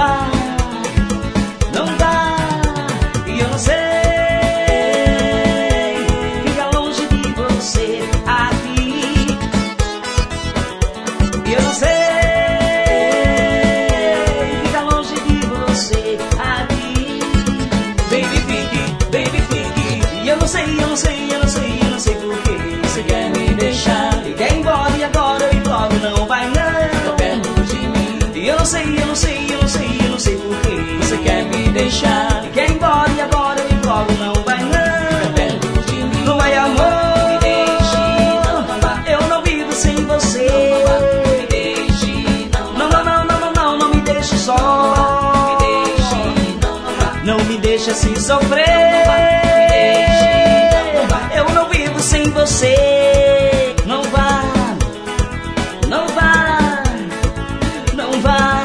vai, não vai. E eu não sei ficar longe de você aqui. E eu não sei ficar longe de você aqui. Baby, fique. E eu não sei porquê você quer me deixar e quer ir embora, e agora eu imploro, não vai não, tô perto de mim. E eu não sei porquê você quer me deixar e quer ir embora, e agora eu imploro, não vai não, tô perto de mim. Não vai, amor, me deixe, não vá. Eu não vivo sem você, me deixe, não me deixe só, me deixe, não me deixe assim sofrer. Eu não vivo sem você. Não vá, não vá, não vá.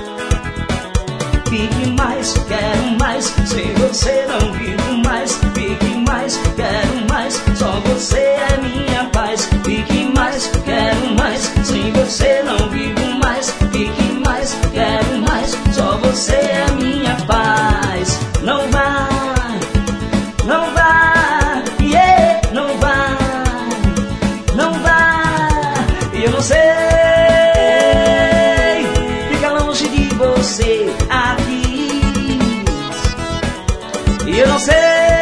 Fique mais, quero mais. Sem você não vivo mais. Fique mais, quero mais. Só você é minha paz. Fique mais, quero mais. Sem você não vivo mais. Fique mais, quero mais. Só você é minha paz. Não vá, não vá, yeah, não vá, não vá. E eu não sei ficar longe de você aqui. E eu não sei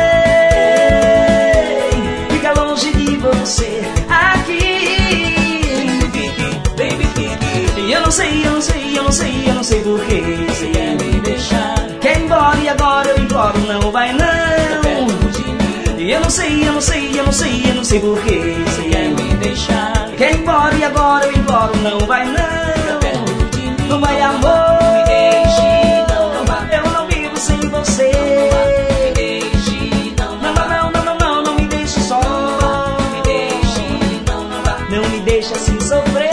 ficar longe de você aqui. Baby, fique. E eu não sei porquê você quer me deixar, quer ir embora, e agora eu imploro, não vai não. E eu não sei porquê você quer me deixar, quer ir embora, e agora eu imploro, não vai não. Não vai, amor, me deixe, não vá. Eu não vivo sem você, me deixe, não me deixe só, me deixe, não vá. Não me deixe assim sofrer.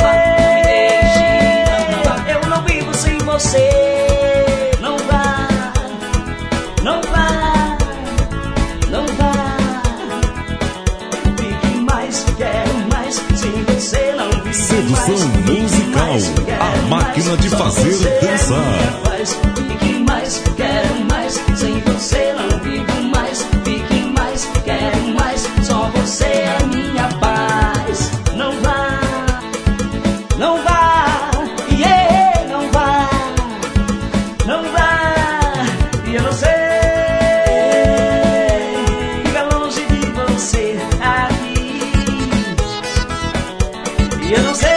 Eu não vivo sem você. Não vá, não vá, não vá. Fique mais, quero mais. Sem você não vivo Sedução mais. musical, Mais, a máquina de fazer dançar. Fique mais, quero mais. Sem você não vivo mais. Fique mais, quero mais. Só você é minha paz. Não vá, não vá, yeah, não vá, não vá. E eu não sei ficar longe de você aqui. E eu não sei